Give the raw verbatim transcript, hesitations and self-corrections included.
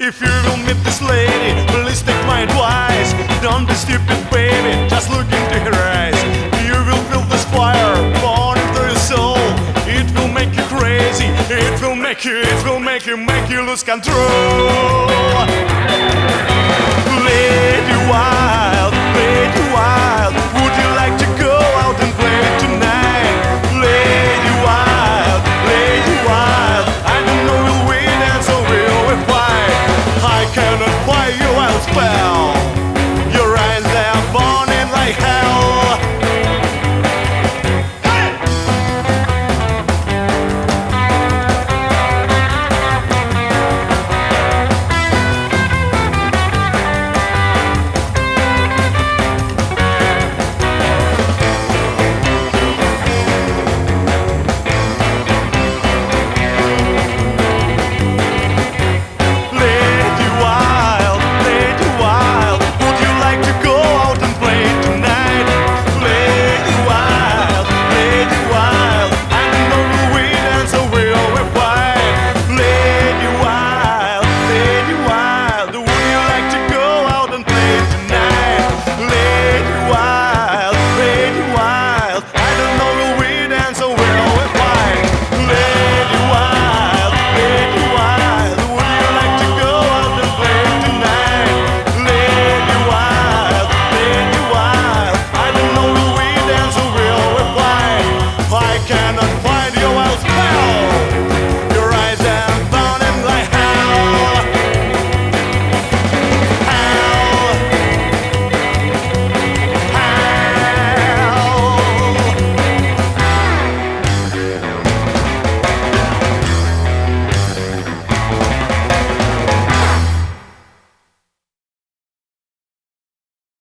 If you will meet this lady, please take my advice. Don't be stupid, baby, just look into her eyes. You will feel this fire born into your soul. It will make you crazy, it will make you, it will make you, make you lose control. Lady, why?